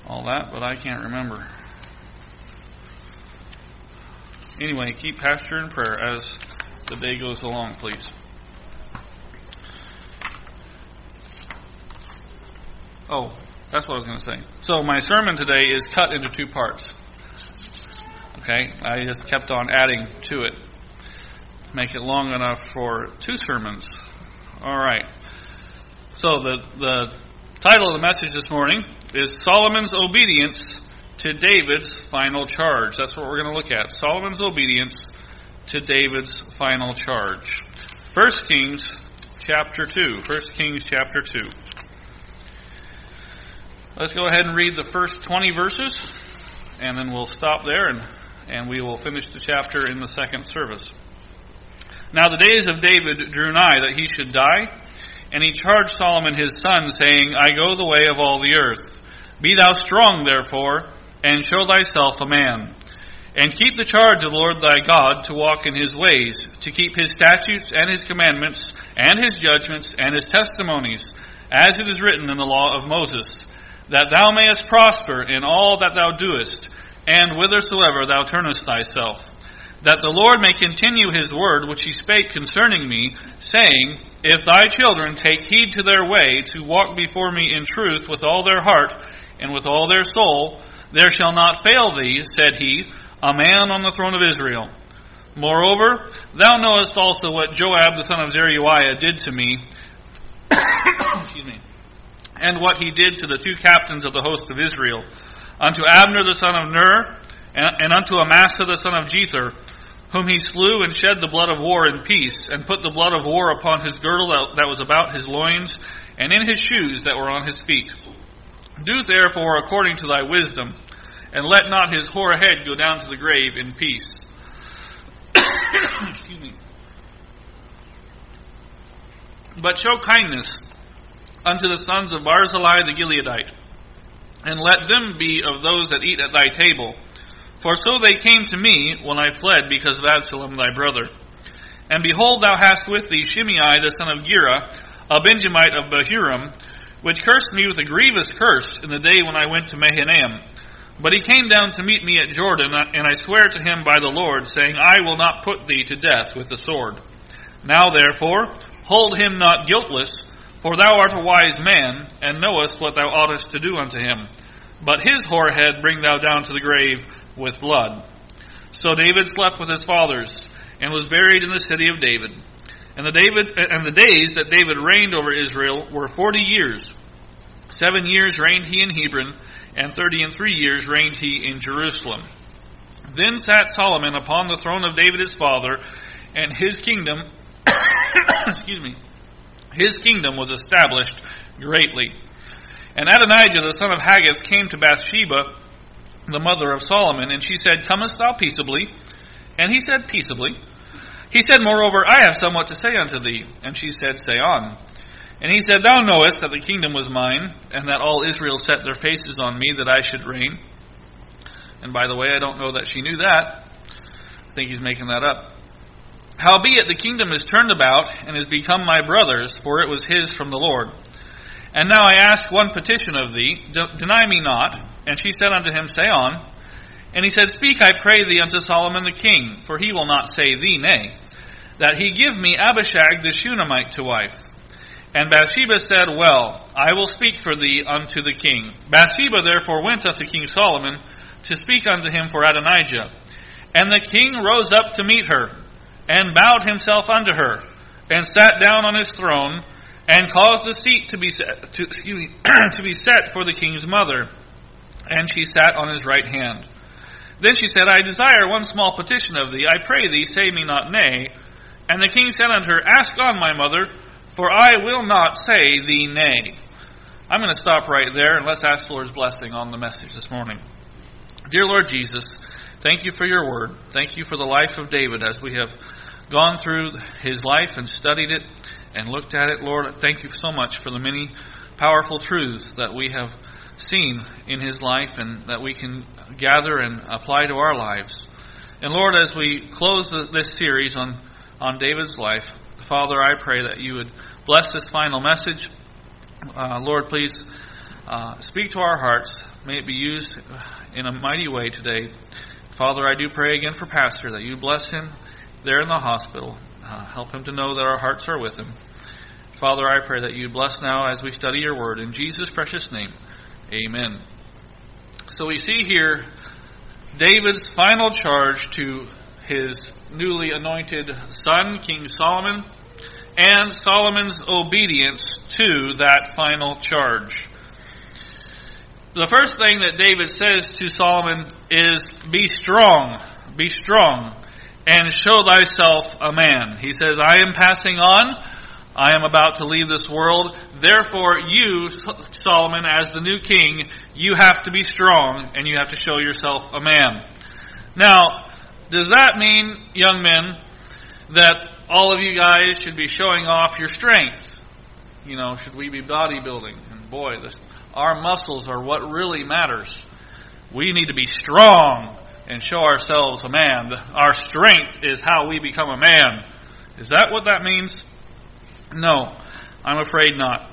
all that, but I can't remember. Anyway, keep Pastor in prayer as the day goes along, please. Oh, that's what I was going to say. So my sermon today is cut into two parts. Okay, I just kept on adding to it. Make it long enough for two sermons. All right. So the title of the message this morning is Solomon's Obedience to David's Final Charge. That's what we're going to look at. Solomon's obedience to David's final charge. 1 Kings chapter 2. 1 Kings chapter 2. Let's go ahead and read the first 20 verses, and then we'll stop there, and we will finish the chapter in the second service. Now the days of David drew nigh that he should die, and he charged Solomon his son, saying, I go the way of all the earth. Be thou strong, therefore, and show thyself a man. And keep the charge of the Lord thy God, to walk in his ways, to keep his statutes and his commandments, and his judgments, and his testimonies, as it is written in the law of Moses, that thou mayest prosper in all that thou doest, and whithersoever thou turnest thyself. That the Lord may continue his word which he spake concerning me, saying, If thy children take heed to their way, to walk before me in truth with all their heart, and with all their soul, there shall not fail thee, said he, a man on the throne of Israel. Moreover, thou knowest also what Joab the son of Zeruiah did to me, excuse me, and what he did to the two captains of the host of Israel, unto Abner the son of Ner, and unto Amasa the son of Jether, whom he slew and shed the blood of war in peace, and put the blood of war upon his girdle that was about his loins, and in his shoes that were on his feet. Do therefore according to thy wisdom, and let not his hoar head go down to the grave in peace. Excuse me. But show kindness unto the sons of Barzillai the Gileadite, and let them be of those that eat at thy table. For so they came to me when I fled because of Absalom thy brother. And behold, thou hast with thee Shimei the son of Gera, a Benjamite of Bahurim, which cursed me with a grievous curse in the day when I went to Mahanaim. But he came down to meet me at Jordan, and I swear to him by the Lord, saying, I will not put thee to death with the sword. Now therefore, hold him not guiltless, for thou art a wise man, and knowest what thou oughtest to do unto him. But his hoar head bring thou down to the grave with blood. So David slept with his fathers, and was buried in the city of David. And the days that David reigned over Israel were 40 years. 7 years reigned he in Hebron, and 33 years reigned he in Jerusalem. Then sat Solomon upon the throne of David his father, and his kingdom excuse me, his kingdom was established greatly. And Adonijah the son of Haggith came to Bathsheba, the mother of Solomon, and she said, Comest thou peaceably? And he said, Peaceably. He said, Moreover, I have somewhat to say unto thee. And she said, Say on. And he said, Thou knowest that the kingdom was mine, and that all Israel set their faces on me, that I should reign. And by the way, I don't know that she knew that. I think he's making that up. Howbeit the kingdom is turned about, and is become my brother's, for it was his from the Lord. And now I ask one petition of thee, deny me not. And she said unto him, Say on. And he said, Speak, I pray thee, unto Solomon the king, for he will not say thee nay, that he give me Abishag the Shunammite to wife. And Bathsheba said, Well, I will speak for thee unto the king. Bathsheba therefore went unto King Solomon to speak unto him for Adonijah. And the king rose up to meet her, and bowed himself unto her, and sat down on his throne, and caused a seat to be set for the king's mother. And she sat on his right hand. Then she said, I desire one small petition of thee. I pray thee, say me not nay. And the king said unto her, Ask on, my mother, for I will not say thee nay. I'm going to stop right there, and let's ask the Lord's blessing on the message this morning. Dear Lord Jesus, thank you for your word. Thank you for the life of David as we have gone through his life and studied it and looked at it. Lord, thank you so much for the many powerful truths that we have seen in his life and that we can gather and apply to our lives. And Lord, as we close this series on David's life, Father, I pray that you would bless this final message. Lord, please speak to our hearts. May it be used in a mighty way today. Father, I do pray again for Pastor, that you bless him there in the hospital. Help him to know that our hearts are with him. Father, I pray that you bless now as we study your word. In Jesus' precious name, amen. So we see here David's final charge to his newly anointed son, King Solomon, and Solomon's obedience to that final charge. The first thing that David says to Solomon is, be strong, and show thyself a man. He says, I am passing on. I am about to leave this world. Therefore, you, Solomon, as the new king, you have to be strong, and you have to show yourself a man. Now, does that mean, young men, that all of you guys should be showing off your strength? You know, should we be bodybuilding? And boy, our muscles are what really matters. We need to be strong and show ourselves a man. Our strength is how we become a man. Is that what that means? No, I'm afraid not.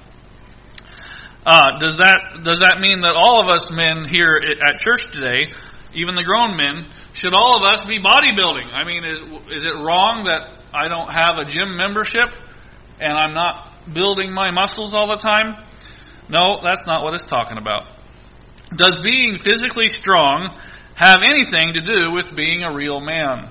Does that mean that all of us men here at church today, even the grown men, should all of us be bodybuilding? I mean, is it wrong that I don't have a gym membership and I'm not building my muscles all the time? No, that's not what it's talking about. Does being physically strong have anything to do with being a real man?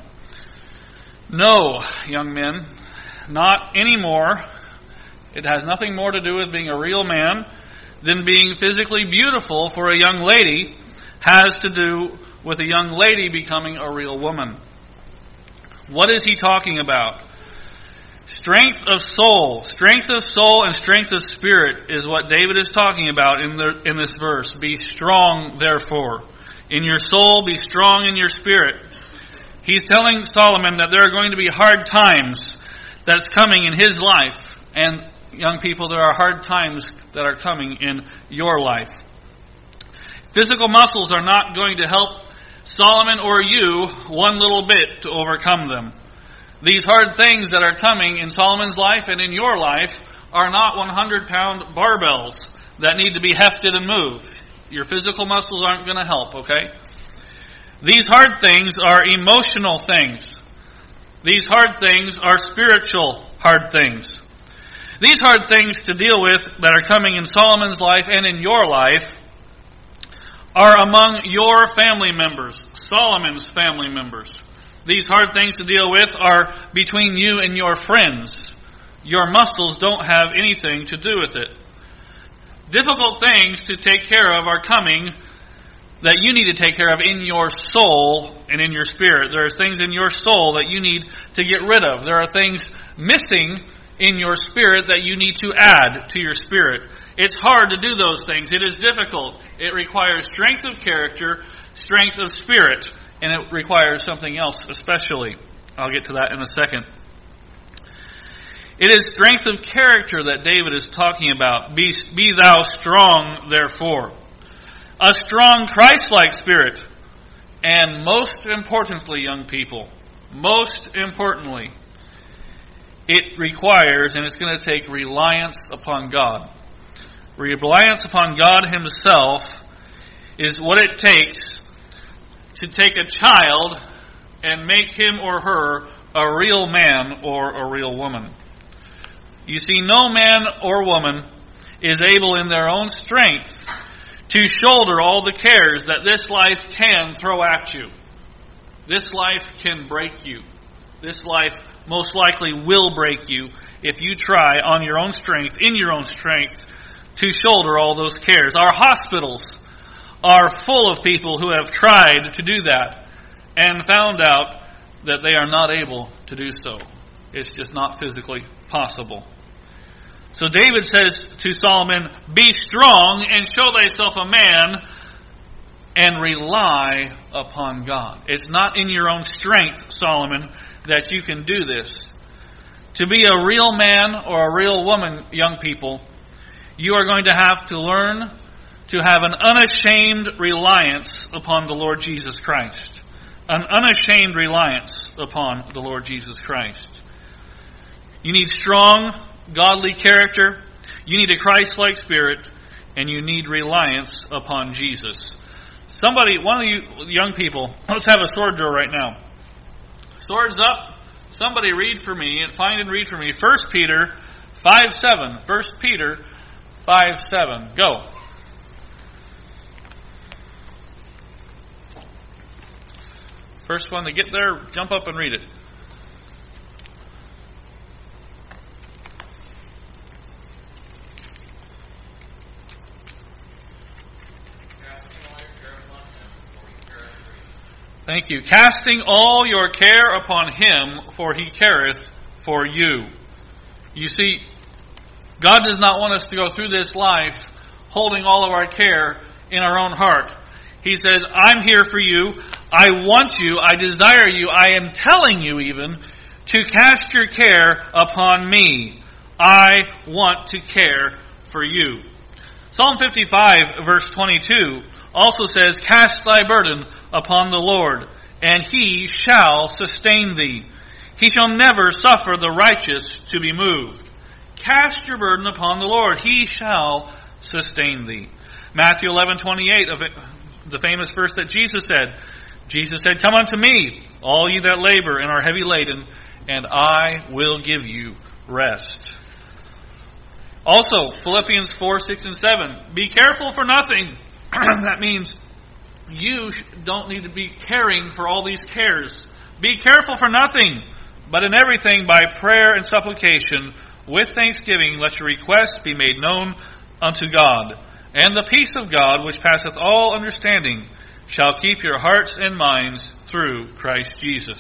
No, young men, not anymore. It has nothing more to do with being a real man than being physically beautiful for a young lady has to do with a young lady becoming a real woman. What is he talking about? Strength of soul and strength of spirit is what David is talking about in this verse. Be strong, therefore. In your soul, be strong in your spirit. He's telling Solomon that there are going to be hard times that's coming in his life. And young people, there are hard times that are coming in your life. Physical muscles are not going to help Solomon or you one little bit to overcome them. These hard things that are coming in Solomon's life and in your life are not 100-pound barbells that need to be hefted and moved. Your physical muscles aren't going to help, okay? These hard things are emotional things. These hard things are spiritual hard things. These hard things to deal with that are coming in Solomon's life and in your life are among your family members, Solomon's family members. These hard things to deal with are between you and your friends. Your muscles don't have anything to do with it. Difficult things to take care of are coming that you need to take care of in your soul and in your spirit. There are things in your soul that you need to get rid of. There are things missing in your spirit that you need to add to your spirit. It's hard to do those things. It is difficult. It requires strength of character, strength of spirit, and it requires something else especially. I'll get to that in a second. It is strength of character that David is talking about. Be thou strong, therefore. A strong Christ-like spirit. And most importantly, young people, most importantly, it requires, and it's going to take reliance upon God. Reliance upon God Himself is what it takes to take a child and make him or her a real man or a real woman. You see, no man or woman is able in their own strength to shoulder all the cares that this life can throw at you. This life can break you. This life most likely will break you if you try on your own strength, in your own strength, to shoulder all those cares. Our hospitals are full of people who have tried to do that and found out that they are not able to do so. It's just not physically possible. So David says to Solomon, be strong and show thyself a man and rely upon God. It's not in your own strength, Solomon, that you can do this. To be a real man or a real woman, young people, you are going to have to learn to have an unashamed reliance upon the Lord Jesus Christ. An unashamed reliance upon the Lord Jesus Christ. You need strong, godly character. You need a Christ-like spirit. and you need reliance upon Jesus. Somebody, one of you young people, let's have a sword drill right now. Swords up. Somebody read for me and find and read for me 1 Peter 5:7. 1 Peter 5:7. Go. First one to get there, jump up and read it. Thank you. Casting all your care upon Him, for He careth for you. You see, God does not want us to go through this life holding all of our care in our own heart. He says, I'm here for you. I want you. I desire you. I am telling you even to cast your care upon me. I want to care for you. Psalm 55, verse 22 also says, cast thy burden upon the Lord, and He shall sustain thee. He shall never suffer the righteous to be moved. Cast your burden upon the Lord. He shall sustain thee. Matthew 11:28, the famous verse that Jesus said. Jesus said, come unto me, all ye that labor and are heavy laden, and I will give you rest. Also, Philippians 4:6 and 7. Be careful for nothing. That means you don't need to be caring for all these cares. Be careful for nothing, but in everything by prayer and supplication, with thanksgiving, let your requests be made known unto God. And the peace of God, which passeth all understanding, shall keep your hearts and minds through Christ Jesus.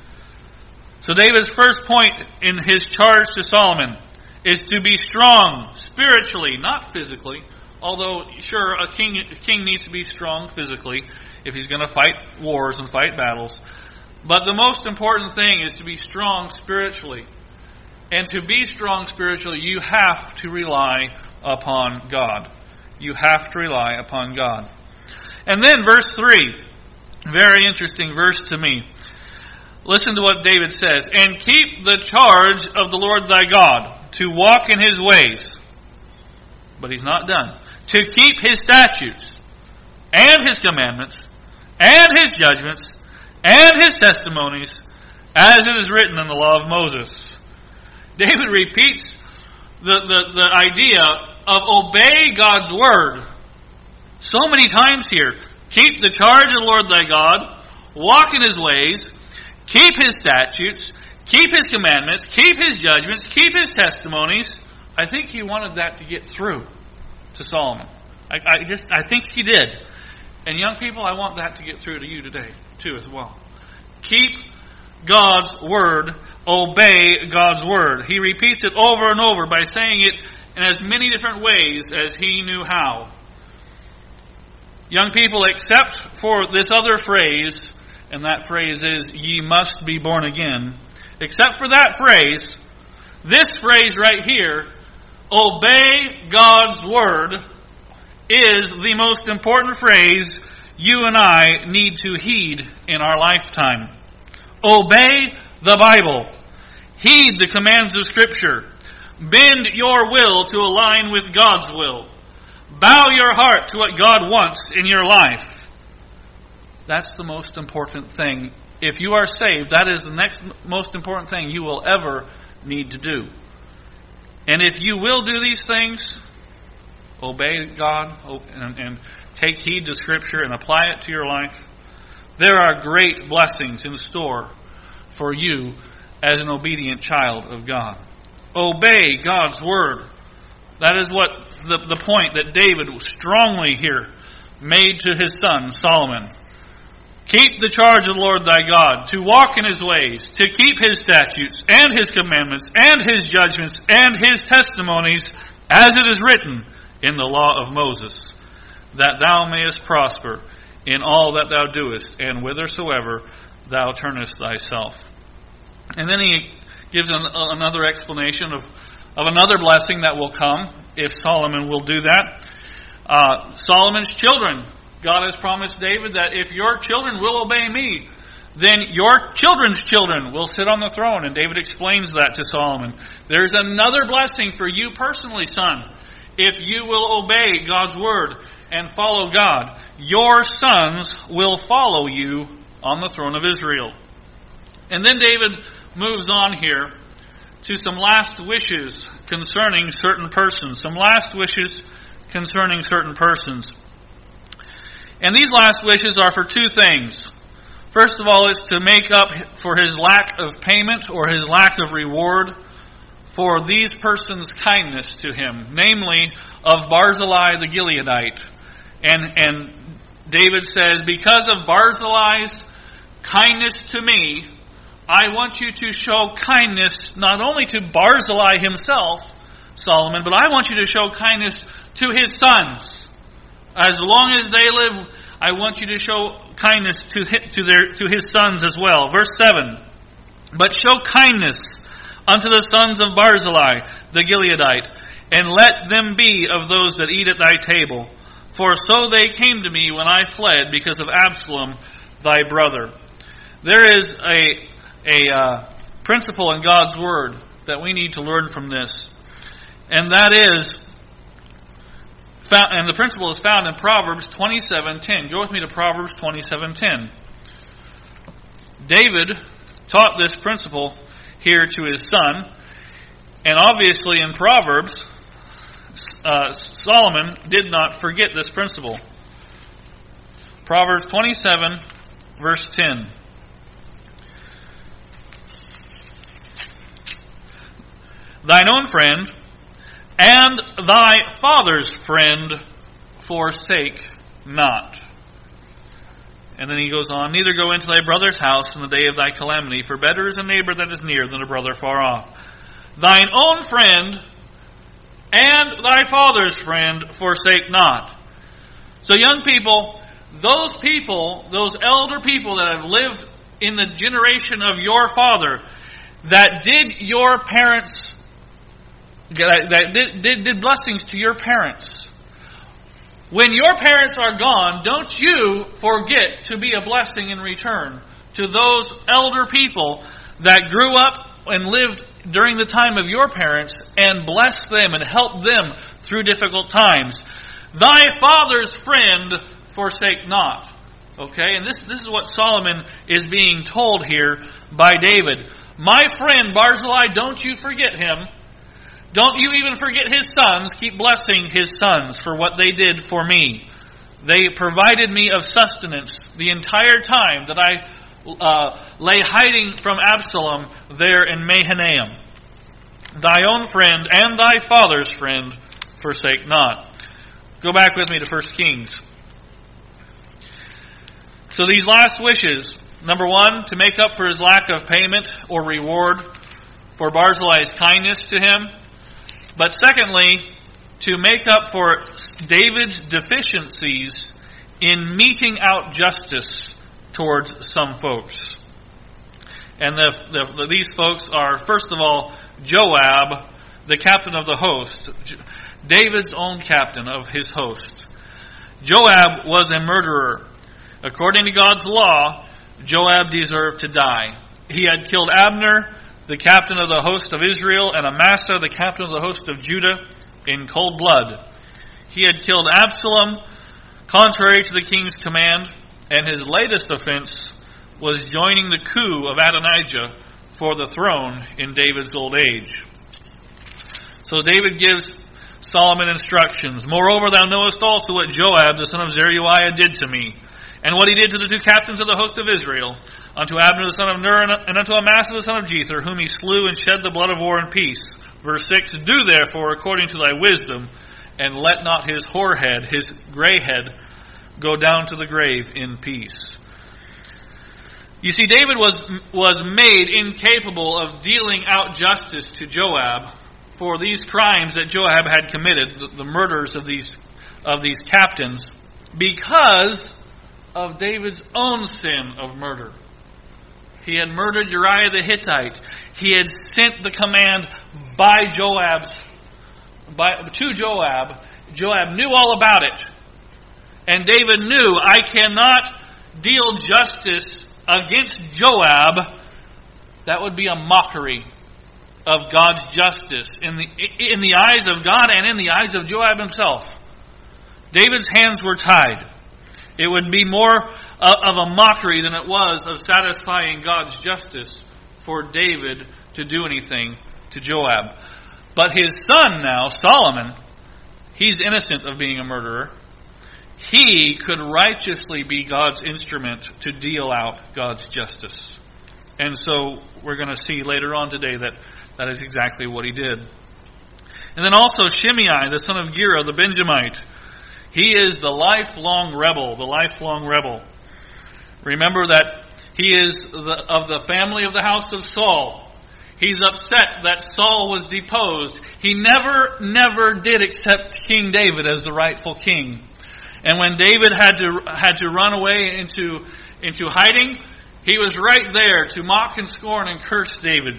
So David's first point in his charge to Solomon is to be strong spiritually, not physically. Although, sure, a king needs to be strong physically if he's going to fight wars and fight battles. But the most important thing is to be strong spiritually. And to be strong spiritually, you have to rely upon God. You have to rely upon God. And then verse 3, very interesting verse to me. Listen to what David says. And keep the charge of the Lord thy God, to walk in His ways. But he's not done. To keep His statutes, and His commandments, and His judgments, and His testimonies, as it is written in the law of Moses. David repeats the idea of obey God's word so many times here. Keep the charge of the Lord thy God, walk in His ways, keep His statutes, keep His commandments, keep His judgments, keep His testimonies. I think he wanted that to get through to Solomon. I think he did. And young people, I want that to get through to you today, too, as well. Keep God's word. Obey God's word. He repeats it over and over by saying it in as many different ways as he knew how. Young people, except for this other phrase, and that phrase is, ye must be born again. Except for that phrase, this phrase right here, obey God's word, is the most important phrase you and I need to heed in our lifetime. Obey the Bible. Heed the commands of Scripture. Bend your will to align with God's will. Bow your heart to what God wants in your life. That's the most important thing. If you are saved, that is the next most important thing you will ever need to do. And if you will do these things, obey God and take heed to Scripture and apply it to your life, there are great blessings in store for you as an obedient child of God. Obey God's word. That is what the point that David strongly here made to his son Solomon. Keep the charge of the Lord thy God, to walk in His ways, to keep His statutes and His commandments and His judgments and His testimonies, as it is written in the law of Moses, that thou mayest prosper in all that thou doest, and whithersoever thou turnest thyself. And then he gives another explanation of another blessing that will come if Solomon will do that. Solomon's children. God has promised David that if your children will obey me, then your children's children will sit on the throne. And David explains that to Solomon. There's another blessing for you personally, son. if you will obey God's word and follow God, your sons will follow you on the throne of Israel. And then David moves on here to some last wishes concerning certain persons. Some last wishes concerning certain persons. And these last wishes are for two things. First of all, it's to make up for his lack of payment or his lack of reward for these persons' kindness to him, namely of Barzillai the Gileadite. And David says, because of Barzillai's kindness to me, I want you to show kindness not only to Barzillai himself, Solomon, but I want you to show kindness to his sons. As long as they live, I want you to show kindness to his sons as well. Verse 7, but show kindness unto the sons of Barzillai the Gileadite, and let them be of those that eat at thy table. For so they came to me when I fled because of Absalom thy brother. There is a principle in God's Word that we need to learn from this. And that is, and the principle is found in Proverbs 27:10. Go with me to Proverbs 27:10. David taught this principle here to his son. And obviously in Proverbs, Solomon did not forget this principle. Proverbs 27, verse 10. Thine own friend and thy father's friend forsake not. And then he goes on, neither go into thy brother's house in the day of thy calamity, for better is a neighbor that is near than a brother far off. Thine own friend and thy father's friend forsake not. So young people, those elder people that have lived in the generation of your father, that did your parents, that did blessings to your parents. When your parents are gone, don't you forget to be a blessing in return to those elder people that grew up and lived during the time of your parents, and bless them and help them through difficult times. Thy father's friend forsake not. Okay, and this is what Solomon is being told here by David. My friend Barzillai, don't you forget him. Don't you even forget his sons. Keep blessing his sons for what they did for me. They provided me of sustenance the entire time that I lay hiding from Absalom there in Mahanaim. Thy own friend and thy father's friend forsake not. Go back with me to 1 Kings. So these last wishes, number one, to make up for his lack of payment or reward for Barzillai's kindness to him. But secondly, to make up for David's deficiencies in meting out justice towards some folks. And these folks are, first of all, Joab, the captain of the host, David's own captain of his host. Joab was a murderer. According to God's law, Joab deserved to die. He had killed Abner, the captain of the host of Israel, and Amasa, the captain of the host of Judah, in cold blood. He had killed Absalom, contrary to the king's command, and his latest offense was joining the coup of Adonijah for the throne in David's old age. So David gives Solomon instructions. Moreover, thou knowest also what Joab, the son of Zeruiah, did to me, and what he did to the two captains of the host of Israel, unto Abner the son of Ner, and unto Amasa the son of Jether, whom he slew and shed the blood of war in peace. Verse 6, do therefore according to thy wisdom, and let not his hoar head, his gray head, go down to the grave in peace. You see, David was made incapable of dealing out justice to Joab for these crimes that Joab had committed, the murders of these captains, because of David's own sin of murder. He had murdered Uriah the Hittite. He had sent the command to Joab. Joab knew all about it. And David knew, I cannot deal justice against Joab. That would be a mockery. of God's justice in the eyes of God and in the eyes of Joab himself. David's hands were tied. It would be more of a mockery than it was of satisfying God's justice for David to do anything to Joab. But his son now, Solomon, he's innocent of being a murderer. He could righteously be God's instrument to deal out God's justice. And so we're going to see later on today that is exactly what he did. And then also Shimei, the son of Gera, the Benjamite. He is the lifelong rebel. Remember that he is of the family of the house of Saul. He's upset that Saul was deposed. He never did accept King David as the rightful king. And when David had to run away into hiding, he was right there to mock and scorn and curse David.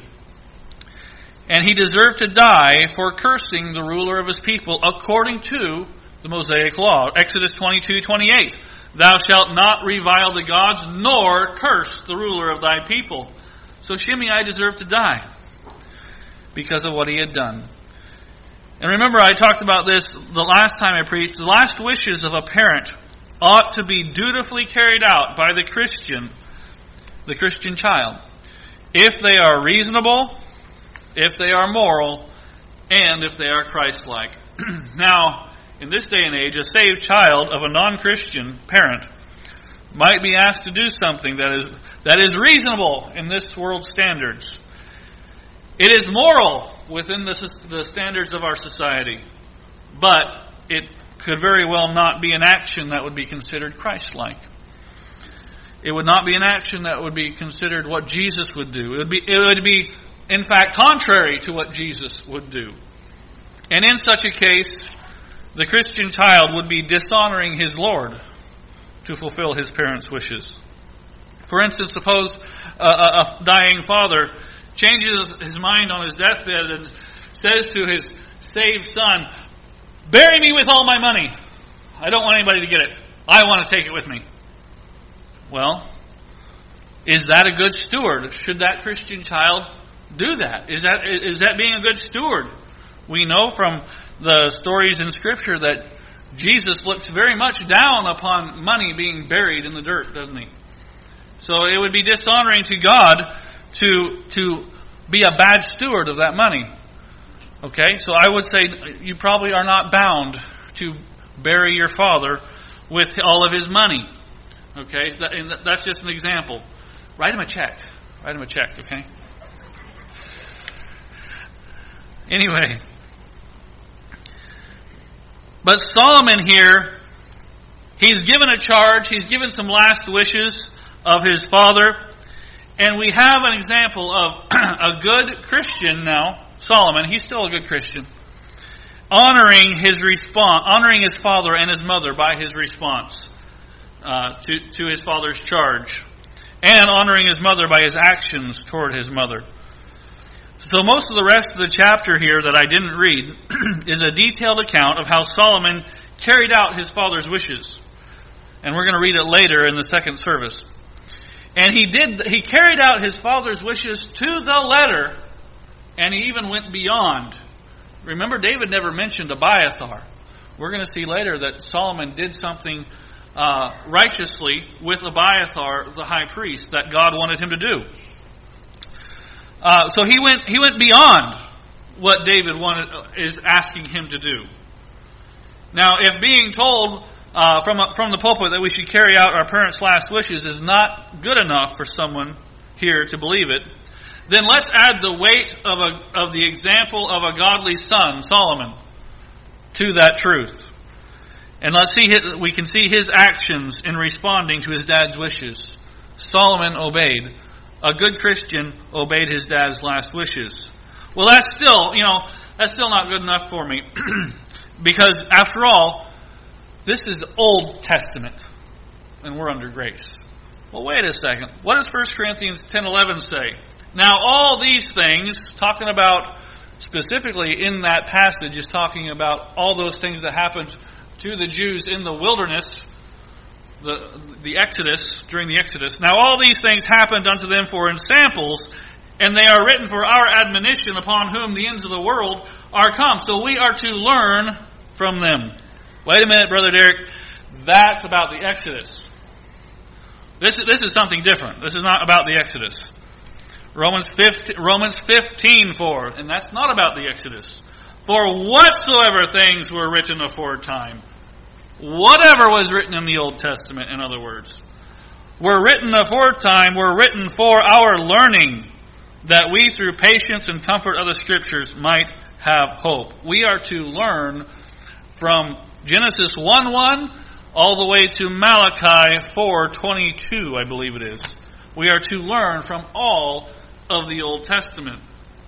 And he deserved to die for cursing the ruler of his people according to the Mosaic law. Exodus 22:28. Thou shalt not revile the gods, nor curse the ruler of thy people. So Shimei deserved to die because of what he had done. And remember, I talked about this the last time I preached. The last wishes of a parent ought to be dutifully carried out by the Christian child, if they are reasonable, if they are moral, and if they are Christ-like. Now, in this day and age, a saved child of a non-Christian parent might be asked to do something that is reasonable in this world's standards. It is moral within the standards of our society, but it could very well not be an action that would be considered Christ-like. It would not be an action that would be considered what Jesus would do. It would be, in fact, contrary to what Jesus would do. And in such a case, the Christian child would be dishonoring his Lord to fulfill his parents' wishes. For instance, suppose a dying father changes his mind on his deathbed and says to his saved son, "Bury me with all my money. I don't want anybody to get it. I want to take it with me." Well, is that a good steward? Should that Christian child do that? Is that being a good steward? We know from the stories in Scripture that Jesus looks very much down upon money being buried in the dirt, doesn't he? So it would be dishonoring to God to be a bad steward of that money. Okay, so I would say you probably are not bound to bury your father with all of his money. Okay, that's just an example. Write him a check. Okay? Anyway. But Solomon here, he's given a charge, he's given some last wishes of his father, and we have an example of a good Christian now, Solomon, he's still a good Christian, honoring his father and his mother by his response to his father's charge, and honoring his mother by his actions toward his mother. So most of the rest of the chapter here that I didn't read is a detailed account of how Solomon carried out his father's wishes. And we're going to read it later in the second service. And he carried out his father's wishes to the letter, and he even went beyond. Remember, David never mentioned Abiathar. We're going to see later that Solomon did something righteously with Abiathar, the high priest, that God wanted him to do. So he went beyond what David is asking him to do. Now, if being told from the pulpit that we should carry out our parents' last wishes is not good enough for someone here to believe it, then let's add the weight of the example of a godly son, Solomon, to that truth. And we can see his actions in responding to his dad's wishes. Solomon obeyed. A good Christian obeyed his dad's last wishes. Well, that's still not good enough for me. Because, after all, this is Old Testament, and we're under grace. Well, wait a second. What does 1 Corinthians 10:11 say? Now, all these things, talking about, specifically in that passage, is talking about all those things that happened to the Jews in the wilderness, the Exodus, during the Exodus. Now all these things happened unto them for ensamples, and they are written for our admonition, upon whom the ends of the world are come. So we are to learn from them. Wait a minute, Brother Derek. That's about the Exodus. This is something different. This is not about the Exodus. Romans 15:4, and that's not about the Exodus. For whatsoever things were written aforetime, whatever was written in the Old Testament, in other words, were written aforetime, were written for our learning, that we through patience and comfort of the Scriptures might have hope. We are to learn from Genesis 1:1 all the way to Malachi 4:22, I believe it is. We are to learn from all of the Old Testament.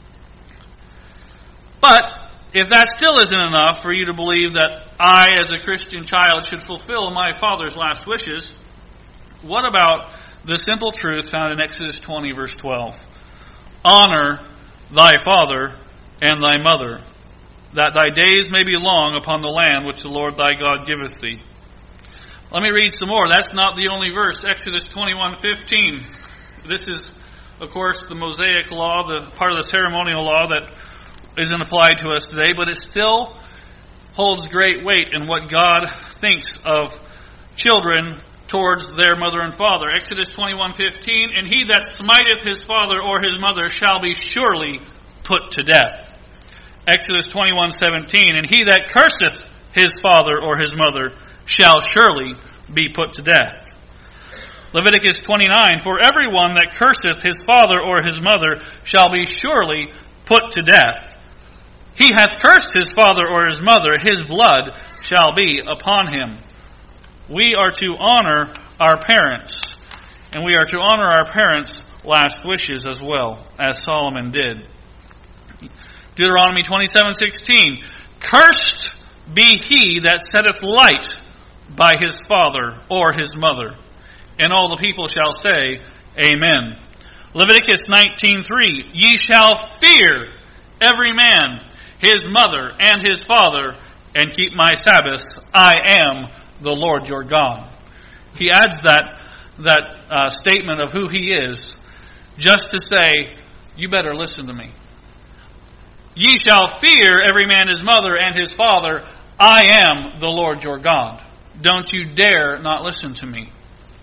But if that still isn't enough for you to believe that I, as a Christian child, should fulfill my Father's last wishes, what about the simple truth found in Exodus 20, verse 12? Honor thy father and thy mother, that thy days may be long upon the land which the Lord thy God giveth thee. Let me read some more. That's not the only verse. Exodus 21:15. This is, of course, the Mosaic law, the part of the ceremonial law that isn't applied to us today, but it still holds great weight in what God thinks of children towards their mother and father. Exodus 21:15, and he that smiteth his father or his mother shall be surely put to death. Exodus 21:17, and he that curseth his father or his mother shall surely be put to death. Leviticus 29, for everyone that curseth his father or his mother shall be surely put to death. He hath cursed his father or his mother, his blood shall be upon him. We are to honor our parents, and we are to honor our parents' last wishes as well, as Solomon did. Deuteronomy 27:16, cursed be he that setteth light by his father or his mother. And all the people shall say, Amen. Leviticus 19:3, ye shall fear every man his mother and his father, and keep my Sabbaths. I am the Lord your God. He adds that statement of who he is, just to say, you better listen to me. Ye shall fear every man his mother and his father. I am the Lord your God. Don't you dare not listen to me.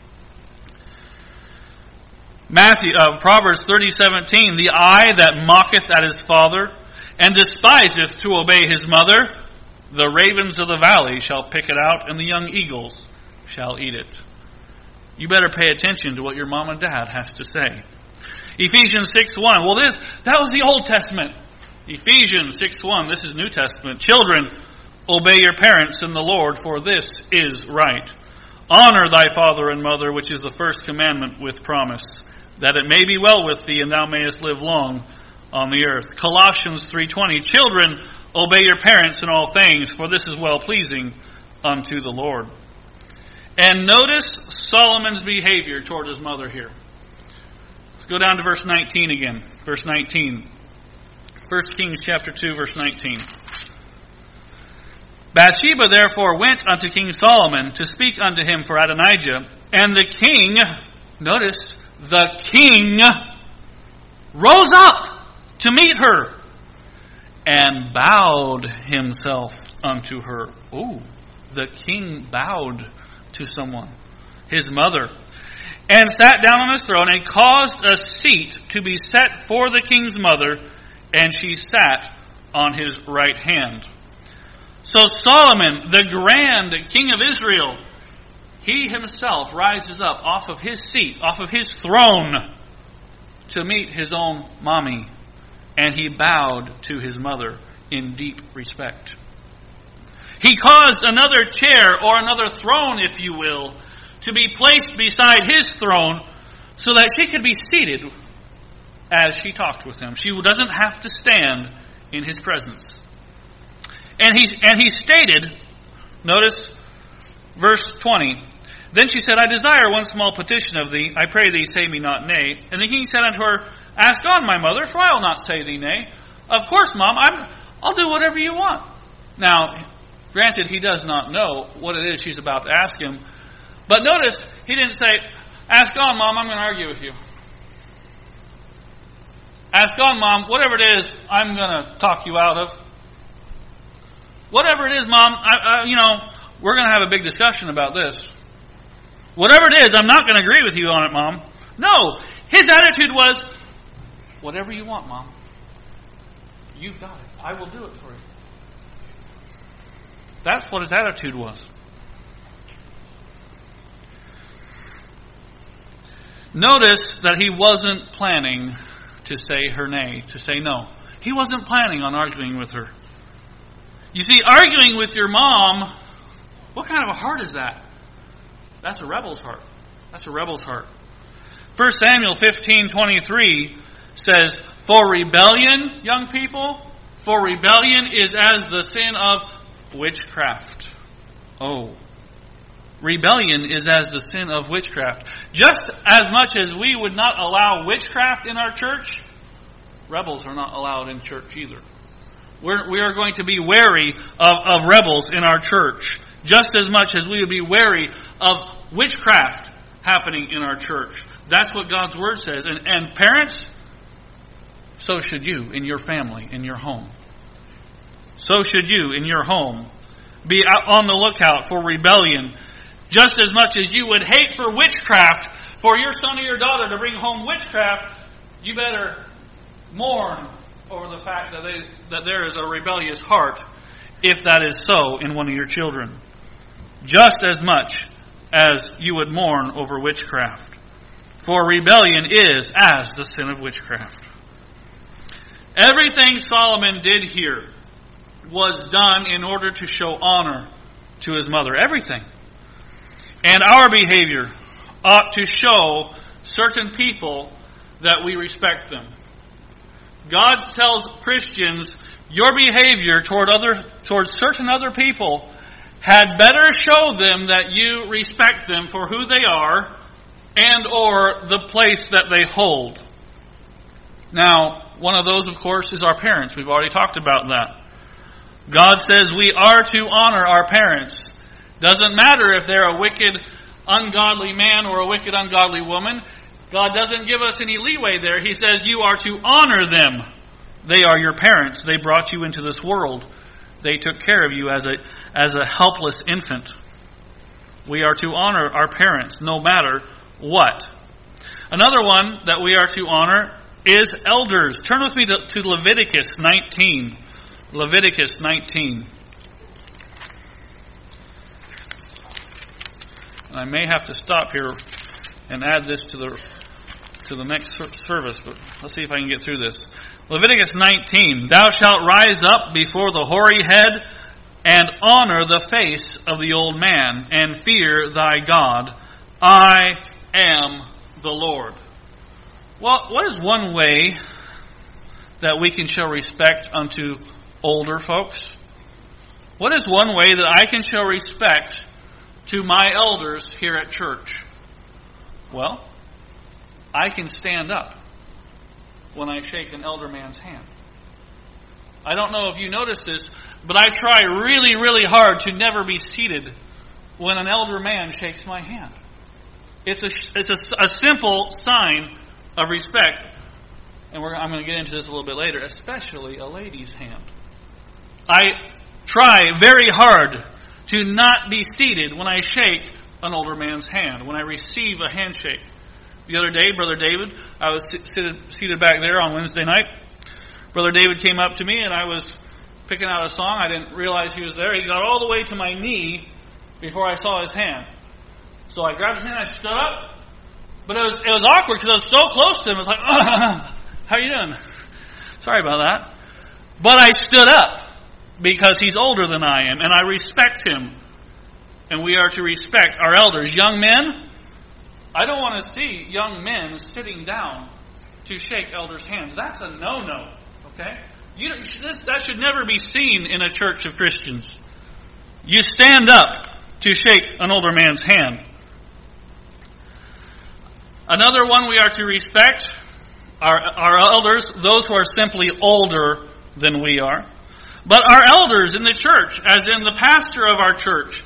Proverbs 30:17, the eye that mocketh at his father, and despiseth to obey his mother, the ravens of the valley shall pick it out, and the young eagles shall eat it. You better pay attention to what your mom and dad has to say. Ephesians 6:1. Well, that was the Old Testament. Ephesians 6:1. This is New Testament. Children, obey your parents in the Lord, for this is right. Honor thy father and mother, which is the first commandment with promise, that it may be well with thee, and thou mayest live long on the earth. Colossians 3:20. Children, obey your parents in all things, for this is well-pleasing unto the Lord. And notice Solomon's behavior toward his mother here. Let's go down to verse 19 again. Verse 19. 1 Kings chapter 2, verse 19. Bathsheba therefore went unto King Solomon to speak unto him for Adonijah. And the king, notice, the king rose up to meet her and bowed himself unto her. Oh, the king bowed to someone, his mother, and sat down on his throne and caused a seat to be set for the king's mother, and she sat on his right hand. So Solomon, the grand king of Israel, he himself rises up off of his seat, off of his throne, to meet his own mommy, and he bowed to his mother in deep respect. He caused another chair, or another throne, if you will, to be placed beside his throne so that she could be seated as she talked with him. She doesn't have to stand in his presence. And he stated, notice verse 20, then she said, I desire one small petition of thee. I pray thee, say me not nay. And the king said unto her, ask on, my mother, for I will not say thee nay. Of course, Mom, I'll do whatever you want. Now, granted, he does not know what it is she's about to ask him. But notice, he didn't say, ask on, Mom, I'm going to argue with you. Ask God, Mom, whatever it is, I'm going to talk you out of. Whatever it is, Mom, we're going to have a big discussion about this. Whatever it is, I'm not going to agree with you on it, Mom. No, his attitude was, whatever you want, Mom. You've got it. I will do it for you. That's what his attitude was. Notice that he wasn't planning to say her nay, to say no. He wasn't planning on arguing with her. You see, arguing with your mom, what kind of a heart is that? That's a rebel's heart. That's a rebel's heart. 1 Samuel 15:23 says, for rebellion, young people, for rebellion is as the sin of witchcraft. Oh. Rebellion is as the sin of witchcraft. Just as much as we would not allow witchcraft in our church, rebels are not allowed in church either. We are going to be wary of rebels in our church, just as much as we would be wary of witchcraft happening in our church. That's what God's Word says. And parents, so should you in your family, in your home. So should you in your home. Be on the lookout for rebellion. Just as much as you would hate for witchcraft, for your son or your daughter to bring home witchcraft, you better mourn over the fact that there is a rebellious heart, if that is so in one of your children. Just as much as you would mourn over witchcraft. For rebellion is as the sin of witchcraft. Everything Solomon did here was done in order to show honor to his mother. Everything. And our behavior ought to show certain people that we respect them. God tells Christians, your behavior toward certain other people had better show them that you respect them for who they are and or the place that they hold. Now, one of those, of course, is our parents. We've already talked about that. God says we are to honor our parents. Doesn't matter if they're a wicked, ungodly man or a wicked, ungodly woman. God doesn't give us any leeway there. He says you are to honor them. They are your parents. They brought you into this world. They took care of you as a helpless infant. We are to honor our parents no matter what. Another one that we are to honor is elders. Turn with me to Leviticus 19. Leviticus 19. And I may have to stop here and add this to the next service, but let's see if I can get through this. Leviticus 19. Thou shalt rise up before the hoary head and honor the face of the old man and fear thy God. I am the Lord. Well, what is one way that we can show respect unto older folks? What is one way that I can show respect to my elders here at church? Well, I can stand up when I shake an elder man's hand. I don't know if you noticed this, but I try really, really hard to never be seated when an elder man shakes my hand. It's a simple sign of respect, and I'm going to get into this a little bit later, especially a lady's hand. I try very hard to not be seated when I shake an older man's hand, when I receive a handshake. The other day, Brother David, I was seated back there on Wednesday night. Brother David came up to me and I was picking out a song. I didn't realize he was there. He got all the way to my knee before I saw his hand. So I grabbed his hand, I stood up. But it was awkward because I was so close to him. I was like, how you doing? Sorry about that. But I stood up because he's older than I am and I respect him. And we are to respect our elders. Young men, I don't want to see young men sitting down to shake elders' hands. That's a no-no, okay? That should never be seen in a church of Christians. You stand up to shake an older man's hand. Another one we are to respect our elders, those who are simply older than we are. But our elders in the church, as in the pastor of our church,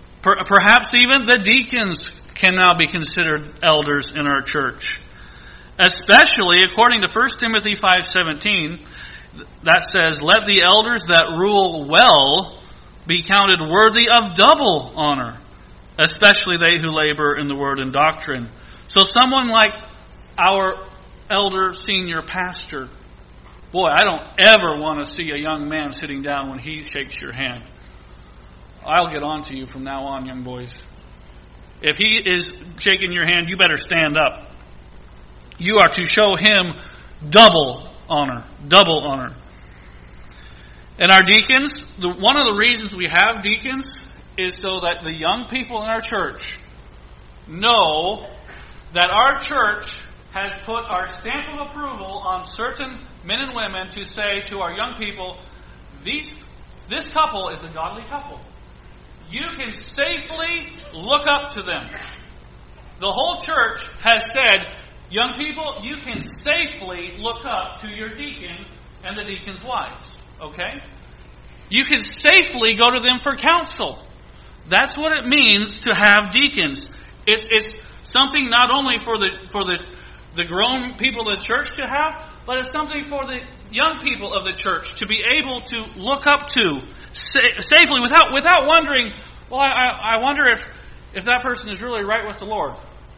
perhaps even the deacons can now be considered elders in our church. Especially, according to 1 Timothy 5:17, that says, "Let the elders that rule well be counted worthy of double honor, especially they who labor in the word and doctrine." So someone like our elder senior pastor, boy, I don't ever want to see a young man sitting down when he shakes your hand. I'll get on to you from now on, young boys. If he is shaking your hand, you better stand up. You are to show him double honor. Double honor. And our deacons, one of the reasons we have deacons is so that the young people in our church know that our church has put our stamp of approval on certain men and women to say to our young people, this couple is a godly couple. You can safely look up to them. The whole church has said, young people, you can safely look up to your deacon and the deacon's wives. Okay? You can safely go to them for counsel. That's what it means to have deacons. It's something not only for the grown people of the church to have, but it's something for the young people of the church to be able to look up to safely without wondering, well, I wonder if that person is really right with the Lord.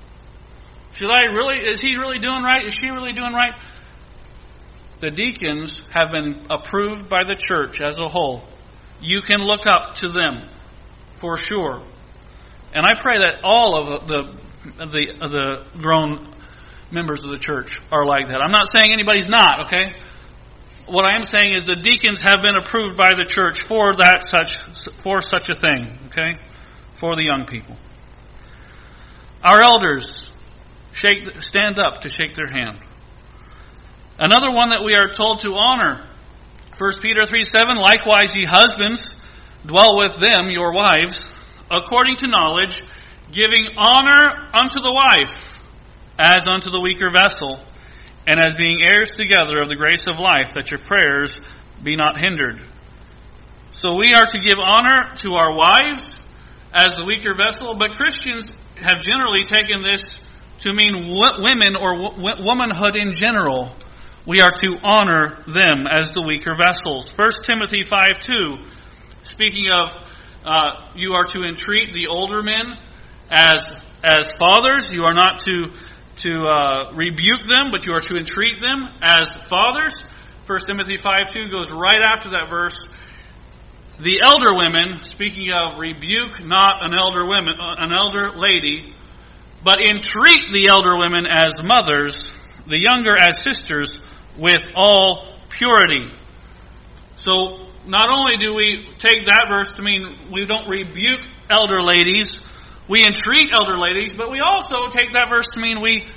Is he really doing right? Is she really doing right? The deacons have been approved by the church as a whole. You can look up to them for sure. And I pray that all of the grown members of the church are like that. I'm not saying anybody's not, okay? What I am saying is the deacons have been approved by the church for such a thing, okay? For the young people. Our elders stand up to shake their hand. Another one that we are told to honor, 1 Peter 3:7, "Likewise ye husbands, dwell with them, your wives, according to knowledge, giving honor unto the wife, as unto the weaker vessel, and as being heirs together of the grace of life, that your prayers be not hindered." So we are to give honor to our wives as the weaker vessel, but Christians have generally taken this to mean women or womanhood in general. We are to honor them as the weaker vessels. 1 Timothy 5:2, speaking of you are to entreat the older men as fathers. You are not to rebuke them, but you are to entreat them as fathers. 1 Timothy 5:2 goes right after that verse. The elder women, speaking of rebuke, not an elder lady, but entreat the elder women as mothers, the younger as sisters, with all purity. So not only do we take that verse to mean we don't rebuke elder ladies, we entreat elder ladies, but we also take that verse to mean we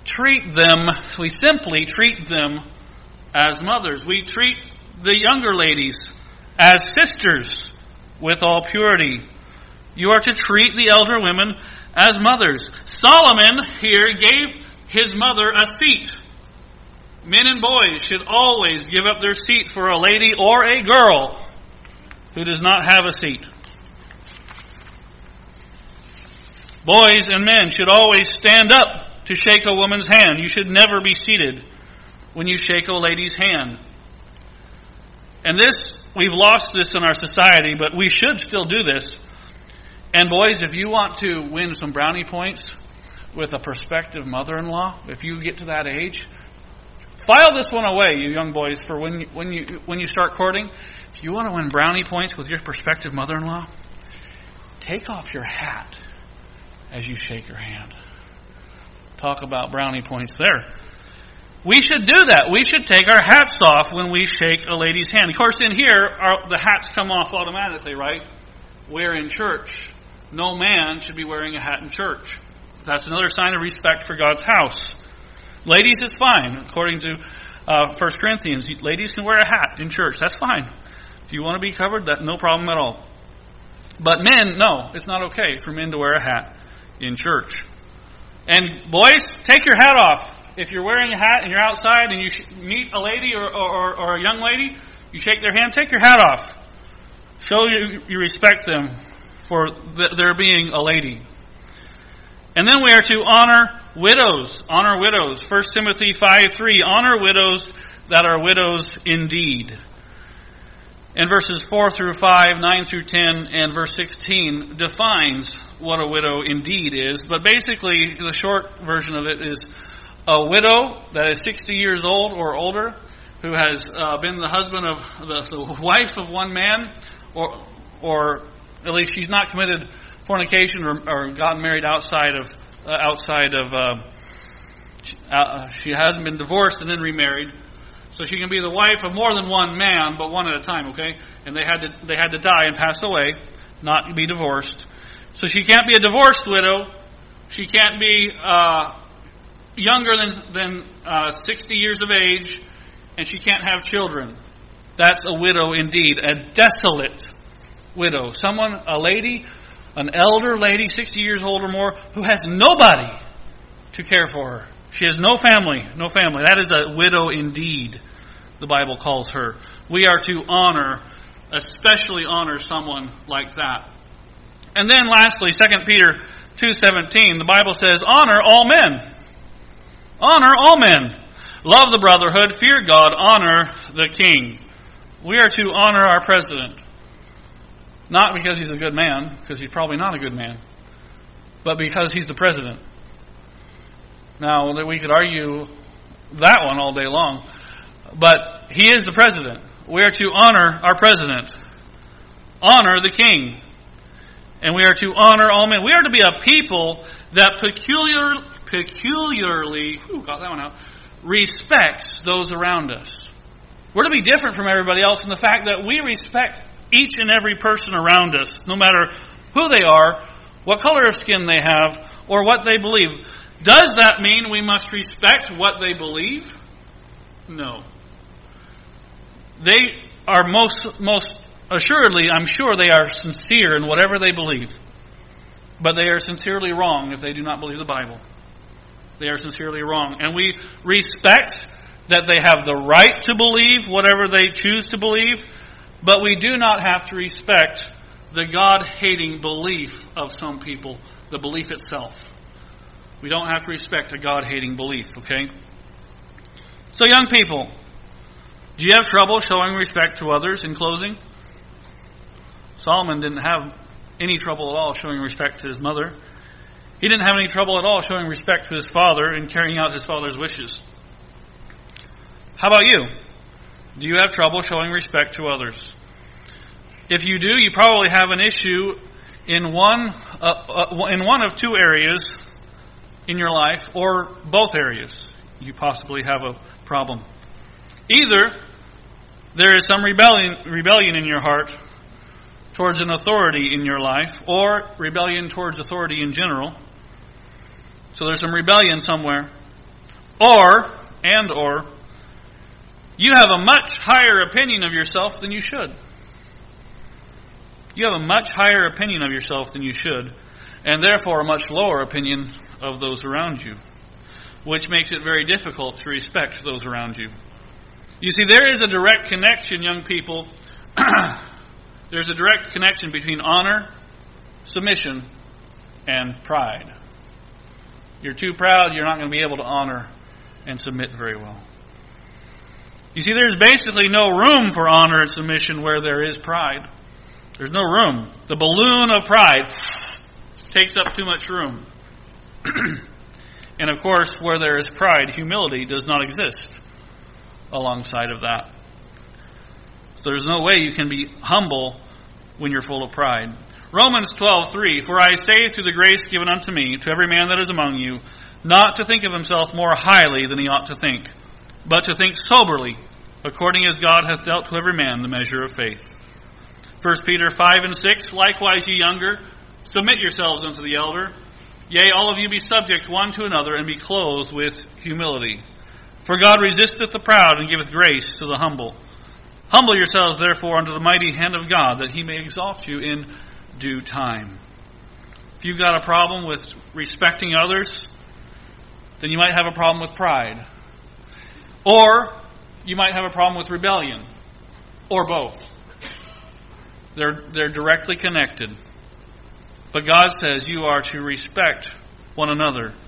simply treat them as mothers. We treat the younger ladies as sisters with all purity. You are to treat the elder women as mothers. Solomon here gave his mother a seat. Men and boys should always give up their seat for a lady or a girl who does not have a seat. Boys and men should always stand up to shake a woman's hand. You should never be seated when you shake a lady's hand. And we've lost this in our society, but we should still do this. And boys, if you want to win some brownie points with a prospective mother-in-law, if you get to that age, file this one away, you young boys, for when you start courting. If you want to win brownie points with your prospective mother-in-law, take off your hat as you shake her hand. Talk about brownie points there. We should do that. We should take our hats off when we shake a lady's hand. Of course, in here, the hats come off automatically, right? We're in church. No man should be wearing a hat in church. That's another sign of respect for God's house. Ladies, it's fine. According to 1 Corinthians, ladies can wear a hat in church. That's fine. If you want to be covered, that's no problem at all. But men, no, it's not okay for men to wear a hat in church. And boys, take your hat off. If you're wearing a hat and you're outside and you meet a lady or a young lady, you shake their hand, take your hat off. Show you respect them for their being a lady. And then we are to honor widows. Honor widows. 1 Timothy 5:3. Honor widows that are widows indeed. And verses 4 through 5, 9 through 10, and verse 16 defines what a widow indeed is. But basically, the short version of it is a widow that is 60 years old or older, who has been the husband of the wife of one man, or at least she's not committed fornication or gotten married outside of she hasn't been divorced and then remarried. So she can be the wife of more than one man, but one at a time, okay? And they had to die and pass away, not be divorced. So she can't be a divorced widow. She can't be younger than 60 years of age, and she can't have children. That's a widow indeed, a desolate widow. Someone, a lady, an elder lady, 60 years old or more, who has nobody to care for her. She has no family, no family. That is a widow indeed, the Bible calls her. We are to honor, especially honor someone like that. And then lastly, 2 Peter 2:17, the Bible says, honor all men. Honor all men. Love the brotherhood, fear God, honor the king. We are to honor our president. Not because he's a good man, because he's probably not a good man, but because he's the president. Now, we could argue that one all day long, but he is the president. We are to honor our president, honor the king, and we are to honor all men. We are to be a people that peculiarly respects those around us. We're to be different from everybody else in the fact that we respect each and every person around us, no matter who they are, what color of skin they have, or what they believe. Does that mean we must respect what they believe? No. They are most assuredly, I'm sure they are sincere in whatever they believe. But they are sincerely wrong if they do not believe the Bible. They are sincerely wrong. And we respect that they have the right to believe whatever they choose to believe, but we do not have to respect the God-hating belief of some people, the belief itself. We don't have to respect a God-hating belief, okay? So young people, do you have trouble showing respect to others in closing? Solomon didn't have any trouble at all showing respect to his mother. He didn't have any trouble at all showing respect to his father and carrying out his father's wishes. How about you? Do you have trouble showing respect to others? If you do, you probably have an issue in one of two areas in your life, or both areas. You possibly have a problem. Either there is some rebellion in your heart towards an authority in your life, or rebellion towards authority in general. So there's some rebellion somewhere. Or you have a much higher opinion of yourself than you should. You have a much higher opinion of yourself than you should, and therefore a much lower opinion of those around you, which makes it very difficult to respect those around you. You see, there is a direct connection, young people. There's a direct connection between honor, submission, and pride. You're too proud, you're not going to be able to honor and submit very well. You see, there's basically no room for honor and submission where there is pride. There's no room. The balloon of pride takes up too much room. And of course, where there is pride, humility does not exist alongside of that. So there's no way you can be humble when you're full of pride. Romans 12:3, for I say through the grace given unto me, to every man that is among you, not to think of himself more highly than he ought to think, but to think soberly, according as God hath dealt to every man the measure of faith. 1 Peter 5:6, likewise ye younger, submit yourselves unto the elder. Yea, all of you be subject one to another, and be clothed with humility. For God resisteth the proud, and giveth grace to the humble. Humble yourselves, therefore, under the mighty hand of God, that he may exalt you in due time. If you've got a problem with respecting others, then you might have a problem with pride. Or you might have a problem with rebellion. Or both. They're directly connected. But God says you are to respect one another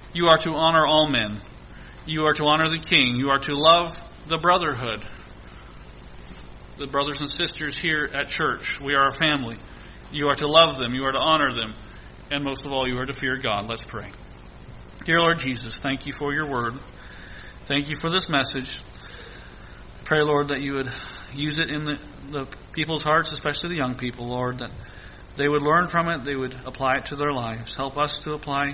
You are to honor all men. You are to honor the King. You are to love the brotherhood. The brothers and sisters here at church. We are a family. You are to love them. You are to honor them. And most of all, you are to fear God. Let's pray. Dear Lord Jesus, thank you for your word. Thank you for this message. Pray, Lord, that you would use it in the people's hearts, especially the young people, Lord, that they would learn from it, they would apply it to their lives. Help us to apply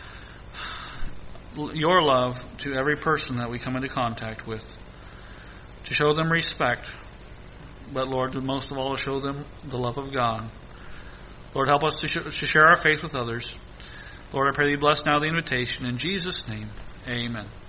your love to every person that we come into contact with, to show them respect, but, Lord, most of all, to show them the love of God. Lord, help us to share our faith with others. Lord, I pray that you bless now the invitation. In Jesus' name, amen.